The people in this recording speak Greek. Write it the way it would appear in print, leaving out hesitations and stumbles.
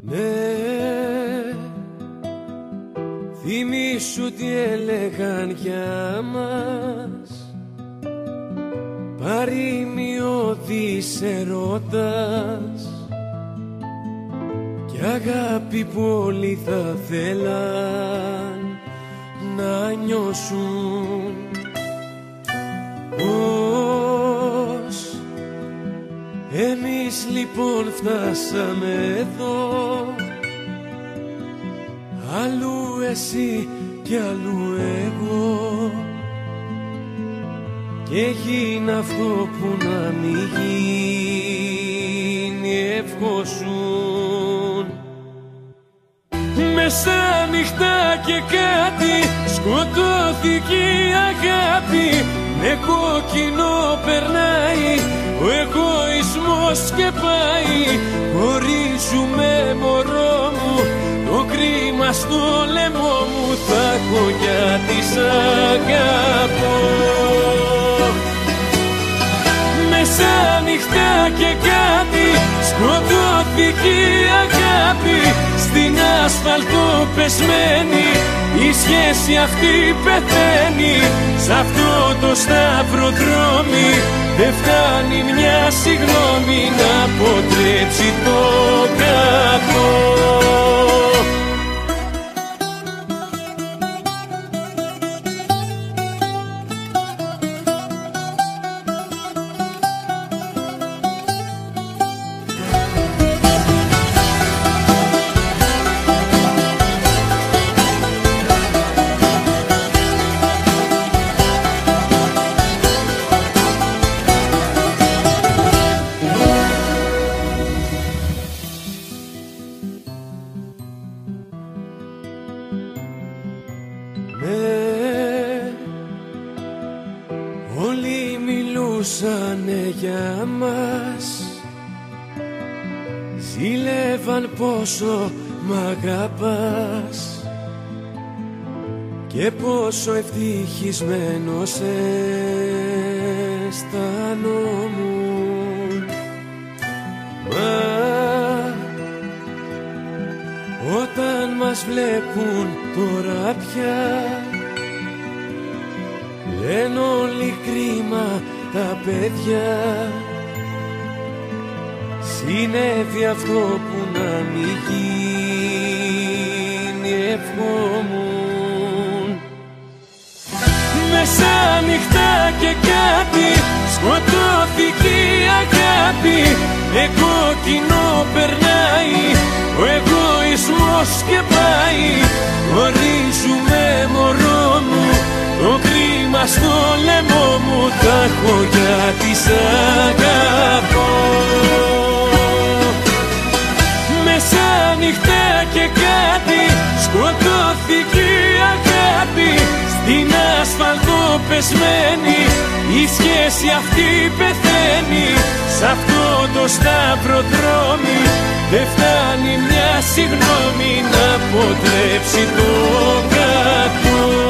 Ναι, θυμήσου τι έλεγαν για μας, παροιμιώδης ερωτάς, κι αγάπη που όλοι θα θέλαν να νιώσουν. Πώς εμείς λοιπόν φτάσαμε εδώ, αλλού εσύ κι αλλού εγώ, και γίνει αυτό που να μη γίνει, ευχόσουν. Μέσα νυχτά και κάτι σκοτώθηκε η αγάπη, με κόκκινο περνάει ο εγωισμός και πάει. Χωρίζουμε μωρό μου, το κρίμα στο λαιμό μου θα έχω γιατί σ' αγαπώ. Μέσα νυχτά και κάτι σκοτώθηκε η αγάπη, στην άσφαλτο πεσμένη η σχέση αυτή πεθαίνει. Σ' αυτό το σταυροδρόμι δεν φτάνει μια συγγνώμη να αποτρέψει το κακό. Όλοι μιλούσανε για μας, ζήλευαν πόσο μ' αγαπάς και πόσο ευτυχισμένος αισθανόμουν. Μα όταν μας βλέπουν τώρα πια, λένε όλοι κρίμα τα παιδιά. Συνέβη αυτό που να μη γίνει, ευχόμουν. Μέσα νυχτά και κάτι σκοτώθηκε η αγάπη, με κόκκινο περνάει ο εγωισμός και πάει. Χωρίζουμε μωρό μου, το κρίμα στο λαιμό μου θα έχω γιατί σ' αγαπώ. Μέσα νυχτά και κάτι σκοτώθηκε η αγάπη, στην άσφαλτο πεσμένη η σχέση αυτή πεθαίνει. Σ' αυτό το σταυροδρόμι δεν φτάνει μια συγγνώμη να αποτρέψει το κακό.